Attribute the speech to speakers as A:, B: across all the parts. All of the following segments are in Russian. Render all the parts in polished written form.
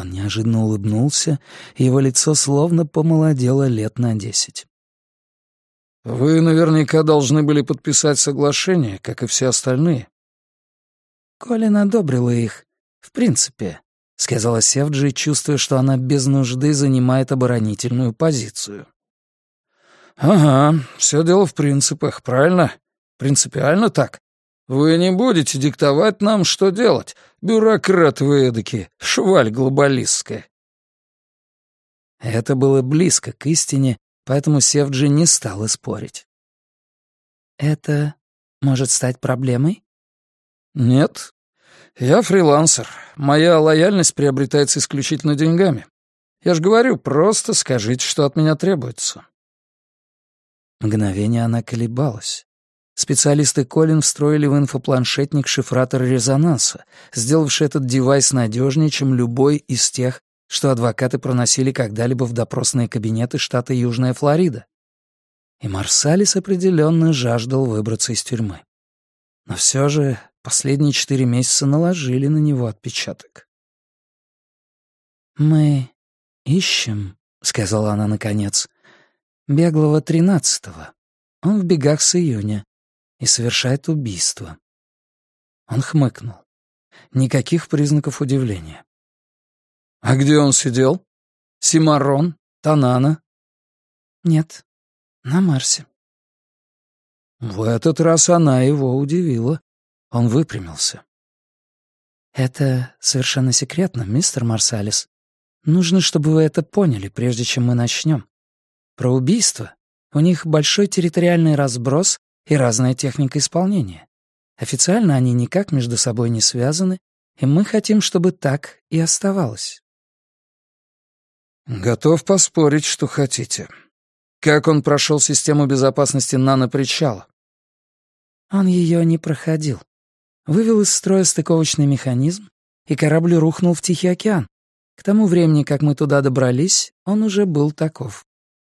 A: Он неожиданно улыбнулся, и его лицо словно помолодело лет на 10.
B: «Вы наверняка должны были подписать соглашение, как и все остальные».
A: Колин одобрила их. «В принципе», — сказала Севджи, чувствуя, что она без нужды занимает оборонительную позицию.
B: «Ага, все дело в принципах, правильно? Принципиально так. Вы не будете диктовать нам, что делать, бюрократы вы эдакие, шваль глобалистская».
A: Это было близко к истине, поэтому Севджи не стала спорить. «Это может стать проблемой?»
B: «Нет. Я фрилансер. Моя лояльность приобретается исключительно деньгами. Я ж говорю, просто скажите, что от меня требуется».
A: Мгновение она колебалась. Специалисты Колин встроили в инфопланшетник шифратор резонанса, сделавший этот девайс надежнее, чем любой из тех, что адвокаты проносили когда-либо в допросные кабинеты штата Южная Флорида. И Марсалис определенно жаждал выбраться из тюрьмы. Но все же последние 4 месяца наложили на него отпечаток. «Мы ищем», — сказала она наконец, — «беглого 13-го. Он в бегах с июня и совершает убийство». Он хмыкнул. Никаких признаков удивления.
B: «А где он сидел? Симарон? Танана?»
A: «Нет, на Марсе».
B: В этот раз она его удивила. Он выпрямился.
A: «Это совершенно секретно, мистер Марсалис. Нужно, чтобы вы это поняли, прежде чем мы начнем. Про убийство. У них большой территориальный разброс и разная техника исполнения. Официально они никак между собой не связаны, и мы хотим, чтобы так и оставалось».
B: «Готов поспорить, что хотите. Как он прошел систему безопасности нанопричала?»
A: Он ее не проходил. Вывел из строя стыковочный механизм, и корабль рухнул в Тихий океан. К тому времени, как мы туда добрались, он уже был таков.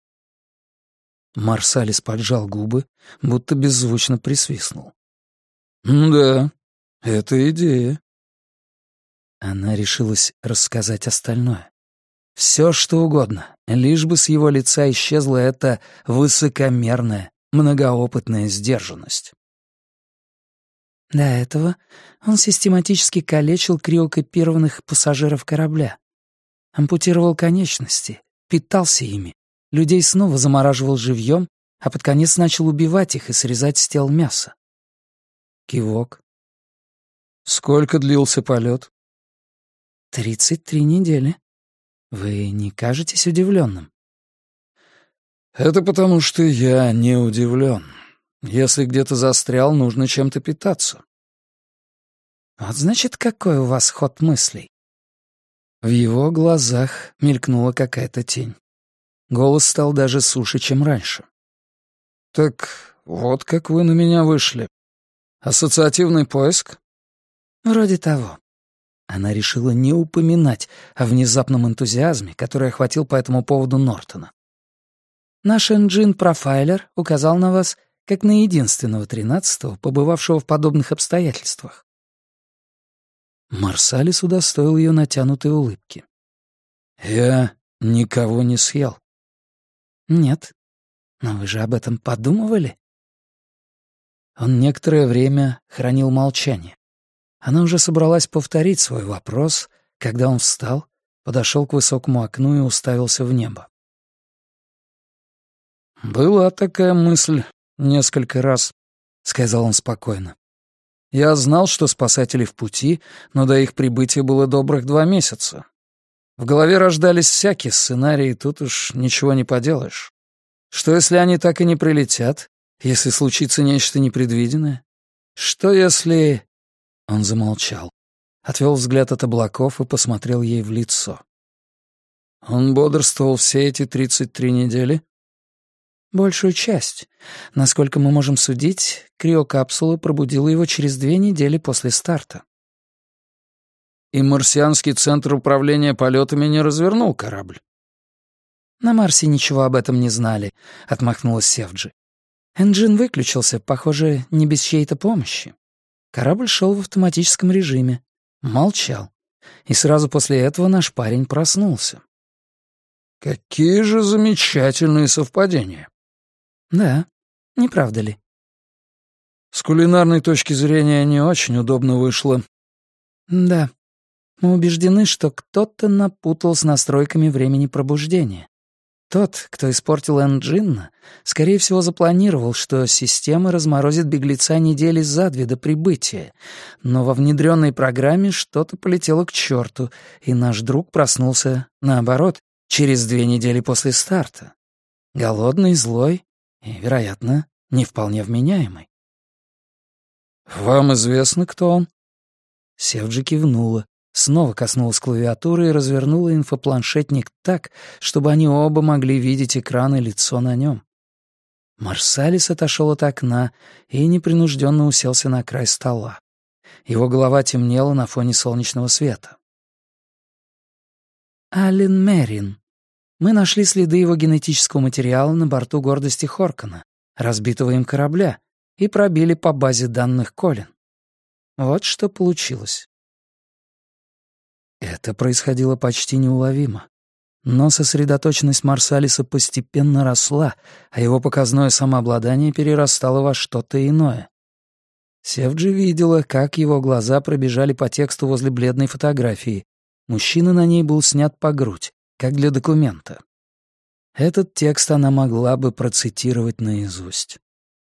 A: Марсалис поджал губы, будто беззвучно присвистнул.
B: «Да, это идея».
A: Она решилась рассказать остальное. Все, что угодно, лишь бы с его лица исчезла эта высокомерная, многоопытная сдержанность. До этого он систематически калечил криокопированных пассажиров корабля. Ампутировал конечности, питался ими, людей снова замораживал живьем, а под конец начал убивать их и срезать с тел мясо. Кивок.
B: «Сколько длился полет?»
A: 33 недели. Вы не кажетесь удивленным?
B: «Это потому, что я не удивлен. Если где-то застрял, нужно чем-то питаться».
A: Вот значит, какой у вас ход мыслей. В его глазах мелькнула какая-то тень. Голос стал даже суше, чем раньше.
B: «Так вот как вы на меня вышли. Ассоциативный поиск?»
A: Вроде того. Она решила не упоминать о внезапном энтузиазме, который охватил по этому поводу Нортона. Наш энджин-профайлер указал на вас как на единственного 13-го, побывавшего в подобных обстоятельствах. Марсалис удостоил ее натянутой улыбки.
B: «Я никого не съел».
A: «Нет. Но вы же об этом подумывали?» Он некоторое время хранил молчание. Она уже собралась повторить свой вопрос, когда он встал, подошел к высокому окну и уставился в небо.
B: «Была такая мысль несколько раз», — сказал он спокойно. «Я знал, что спасатели в пути, но до их прибытия было добрых 2 месяца. В голове рождались всякие сценарии, тут уж ничего не поделаешь. Что, если они так и не прилетят? Если случится нечто непредвиденное? Что, если...» Он замолчал, отвел взгляд от облаков и посмотрел ей в лицо. «Он бодрствовал все эти 33 недели?»
A: «Большую часть. Насколько мы можем судить, криокапсула пробудила его через 2 недели после старта».
B: «И марсианский центр управления полетами не развернул корабль?»
A: «На Марсе ничего об этом не знали», — отмахнулась Севджи. «Энджин выключился, похоже, не без чьей-то помощи. Корабль шел в автоматическом режиме. Молчал. и сразу после этого наш парень проснулся.
B: Какие же замечательные совпадения.
A: Да, не правда ли?
B: С кулинарной точки зрения не очень удобно вышло.
A: Да. Мы убеждены, что кто-то напутал с настройками времени пробуждения. Тот, кто испортил Энджинна, скорее всего, запланировал, что система разморозит беглеца недели за 2 до прибытия, но во внедренной программе что-то полетело к черту, и наш друг проснулся, наоборот, через 2 недели после старта. Голодный, злой и, вероятно, не вполне вменяемый.
B: «Вам известно, кто он?»
A: Севджи кивнула, снова коснулась клавиатуры и развернула инфопланшетник так, чтобы они оба могли видеть экран и лицо на нем. Марсалис отошел от окна и непринужденно уселся на край стола. Его голова темнела на фоне солнечного света. Ален Мерин. Мы нашли следы его генетического материала на борту гордости Хоркана, разбитого им корабля, и пробили по базе данных Колин. Вот что получилось. Это происходило почти неуловимо. Но сосредоточенность Марсалиса постепенно росла, а его показное самообладание перерастало во что-то иное. Севджи видела, как его глаза пробежали по тексту возле бледной фотографии. Мужчина на ней был снят по грудь, как для документа. Этот текст она могла бы процитировать наизусть.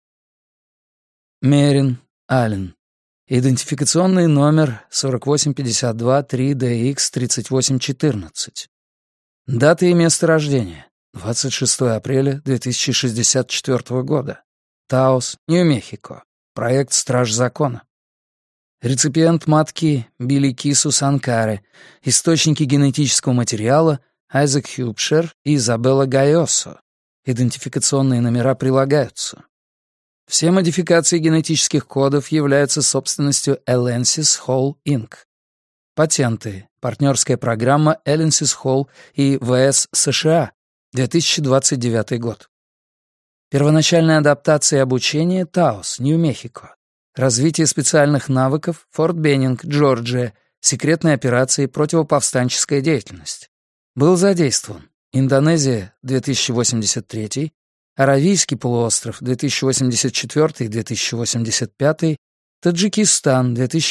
A: Мерин, Ален. Идентификационный номер 48523DX3814. Дата и место рождения. 26 апреля 2064 года. Таос, Нью-Мехико. Проект «Страж закона». Реципиент матки Билли Кису Санкаре. Источники генетического материала Айзек Хюбшер и Изабелла Гайосо. Идентификационные номера прилагаются. Все модификации генетических кодов являются собственностью Elensys Hall Inc. Патенты. Партнерская программа Elensys Hall и ВС США. 2029 год. Первоначальная адаптация и обучение Таос, Нью-Мехико. Развитие специальных навыков Форт Беннинг, Джорджия. Секретные операции, противоповстанческая деятельность. Был задействован Индонезия 2083, Аравийский полуостров 2084-2085, Таджикистан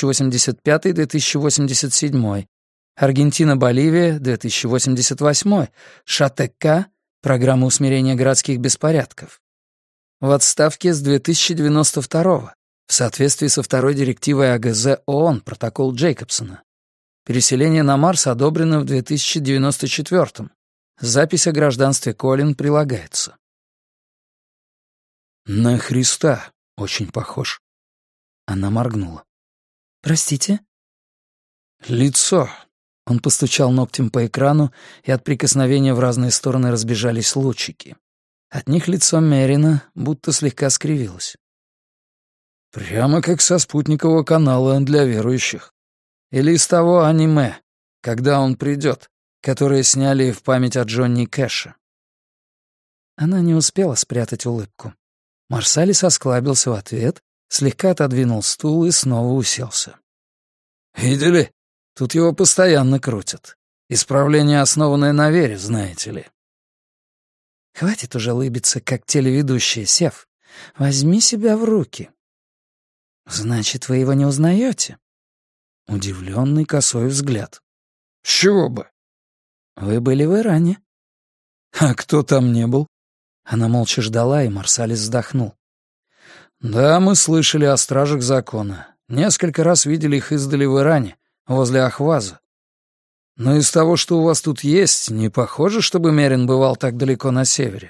A: 2085-2087, Аргентина-Боливия 2088, ШАТК, программа усмирения городских беспорядков. В отставке с 2092 в соответствии со второй директивой АГЗ ООН, протокол Джейкобсона. Переселение на Марс одобрено в 2094. Запись о гражданстве Колин прилагается.
B: На Христа очень похож.
A: Она моргнула. «Простите?»
B: Лицо.
A: Он постучал ногтем по экрану, и от прикосновения в разные стороны разбежались лучики. От них лицо Мерина будто слегка скривилось.
B: Прямо как со спутникового канала для верующих. Или из того аниме «Когда он придет», которое сняли в память о Джонни Кэше.
A: Она не успела спрятать улыбку. Марсалис осклабился в ответ, слегка отодвинул стул и снова уселся.
B: «Видели? Тут его постоянно крутят. Исправление, основанное на вере, знаете ли».
A: «Хватит уже лыбиться, как телеведущая, Сев. Возьми себя в руки». «Значит, вы его не узнаете?» Удивленный косой взгляд.
B: «С чего бы?»
A: «Вы были в Иране».
B: «А кто там не был?»
A: Она молча ждала, и Марсалис вздохнул.
B: «Да, мы слышали о стражах закона. Несколько раз видели их издали в Иране, возле Ахваза. Но из того, что у вас тут есть, не похоже, чтобы Мерин бывал так далеко на севере».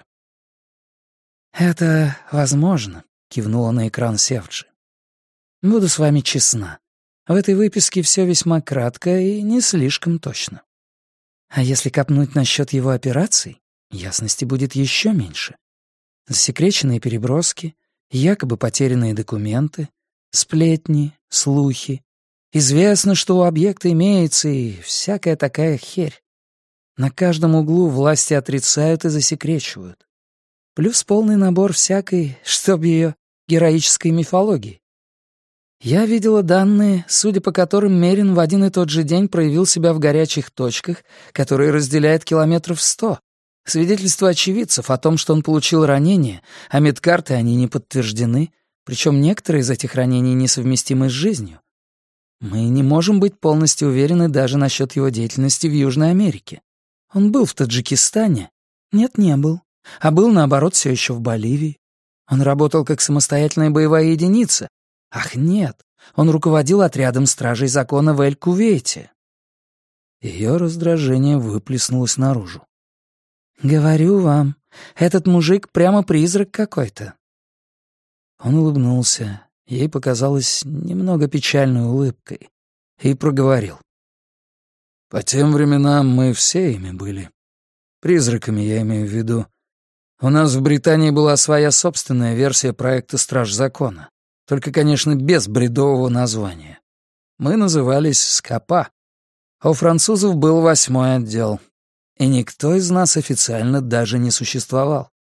A: «Это возможно», — кивнула на экран Севджи. «Буду с вами честна. В этой выписке все весьма кратко и не слишком точно. А если копнуть насчет его операций, ясности будет еще меньше. Засекреченные переброски, якобы потерянные документы, сплетни, слухи. Известно, что у объекта имеется и всякая такая херь. На каждом углу власти отрицают и засекречивают. Плюс полный набор всякой, чтоб ее, героической мифологии. Я видела данные, судя по которым Мерин в один и тот же день проявил себя в горячих точках, которые разделяет километров 100. Свидетельства очевидцев о том, что он получил ранение, а медкарты они не подтверждены, причем некоторые из этих ранений несовместимы с жизнью. Мы не можем быть полностью уверены даже насчет его деятельности в Южной Америке. Он был в Таджикистане? Нет, не был. А был, наоборот, все еще в Боливии. Он работал как самостоятельная боевая единица. Ах, нет, он руководил отрядом стражей закона в Эль-Кувейте. Ее раздражение выплеснулось наружу. «Говорю вам, этот мужик прямо призрак какой-то». Он улыбнулся, ей показалось немного печальной улыбкой, и проговорил. «По тем временам мы все ими были. Призраками я имею в виду. У нас в Британии была своя собственная версия проекта «Страж закона», только, конечно, без бредового названия. Мы назывались «Скопа», а у французов был 8-й отдел. И никто из нас официально даже не существовал.